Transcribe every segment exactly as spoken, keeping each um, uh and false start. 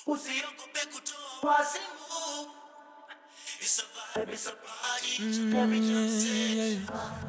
Usiogope kutoa wazimu. It's a vibe, it's a party, each and every jam session.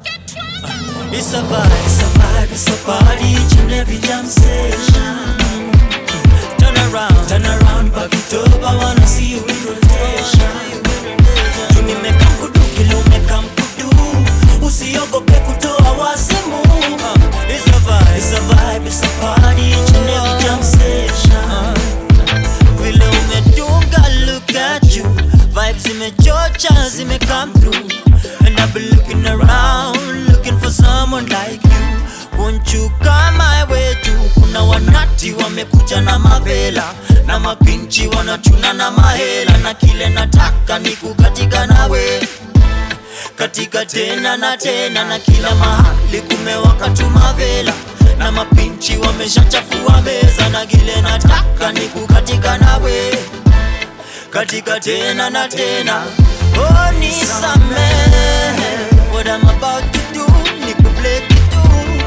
It's a vibe, it's a vibe, it's a party, each and every jam session. Turn around, turn around, back it up, I wanna see you in rotation. You need me come kudu, kilo me come kudu. Usiogope kutoa wazimu. It's a vibe, it's a vibe, it's a party, each and every jam session. Vile umedunga, look at you. Vibes zimechocha, zime come through. And I've been looking around, looking for someone like you. Won't you come my way too? Kuna wanati wamekuja na mavela, na mapinchi wanachuna na mahela. Na kile nataka ni kukatika nawe, katika tena na tena. Na kila mahali kumewaka tu mavela, na mapinchi wameshachafua meza. Na kile nataka ni kukatika nawe, katika tena na tena. Oh, nisamehe, what I'm about to do, nikubreak it through.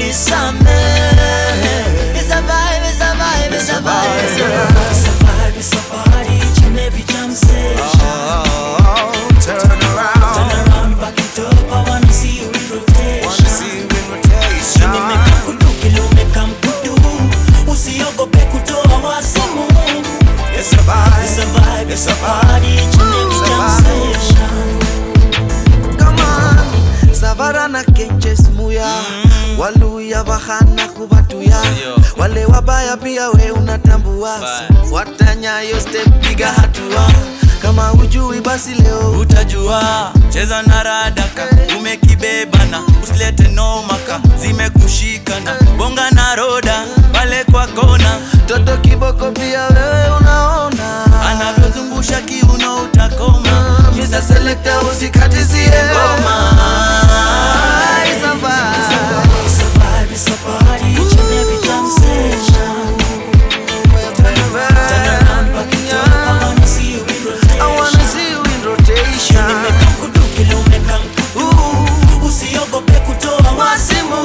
Nisamehe, it's a vibe, it's a vibe, it's a vibe, it's a vibe, it's a vibe, it's a party, each and every jam session. Oh, turn around, turn around, back it up, I wanna see you in rotation. Wanna see you in rotation. Nimeka kudu, kilo meka mkudu. Usiogope kutoa wazimu. It's a vibe, it's a vibe, it's a party, each and every jam session. Come on, Savara na Kenches Muya, mm. Waluya bahana kubatuya, wale wabaya pia we unatambua. Fuata nyayo step, piga hatua. Kama ujui basi leo utajua. Cheza na radaka, umekibebana. Usilete nomaka, zimekushikana. Bonga na roda, pale kwa kona. Toto kiboko pia wewe unaona, anavyozungusha kiuno utakoma. Mister Selector usikatizie ngoma. It's a vibe, it's a vibe, it's a party, each and every jam session. Turn around, turn around, back it up, I wanna see you in rotation. I wanna see you in rotation. Nimeka kudu, kilo meka mkudu. Usiogope kutoa wazimu.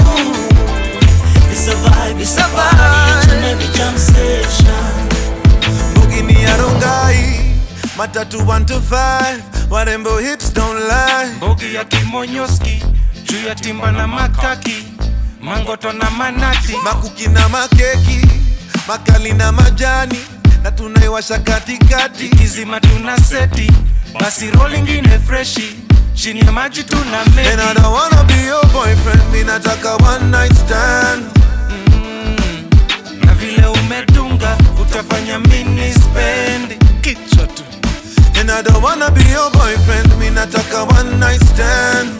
It's a vibe, it's a party, each and every jam session. Bugini ya Rongai, matatu one to five, warembo hips don't lie. Bogi ya Kimonyoski, juu ya timba na makaki, mangoto na manati, makuki na makeki, makali na majani, na tunaiwasha katikati. Kizima tuna seti, basi rolling ine freshi, chini ya maji tuna meki. And I don't wanna be your boyfriend, mi nataka one night stand. mm, Na vile umedunga, utafanya mini spend kichwa tu. And I don't wanna be your boyfriend, mi nataka one night stand.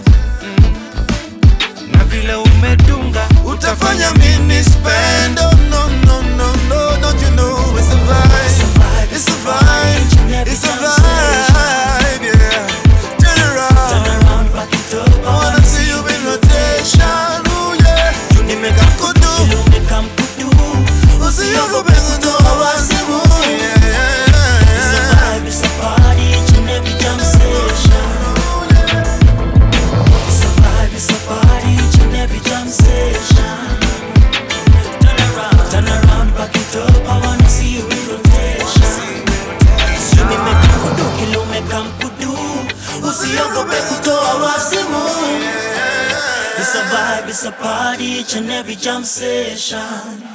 Na vile umedunga, utafanya mini spend. Oh no no no no, don't you know it's a vibe, it's a vibe, it's a vibe, it's a vibe, yeah. Turn around, turn around, back it up, I wanna see you in rotation. Ooh yeah, you need me come kudu, kilo meka mkudu. usiogope kutoa wazimu. Yeah, yeah, it's a vibe, it's a party, each and every jam session. It's a vibe, it's a party, each and every jam session. Turn around, turn around, back it up, I wanna see you in rotation. You need me come kudu, kilo meka mkudu. Usiogope kutoa wazimu. It's a vibe, it's a party, each and every jam session.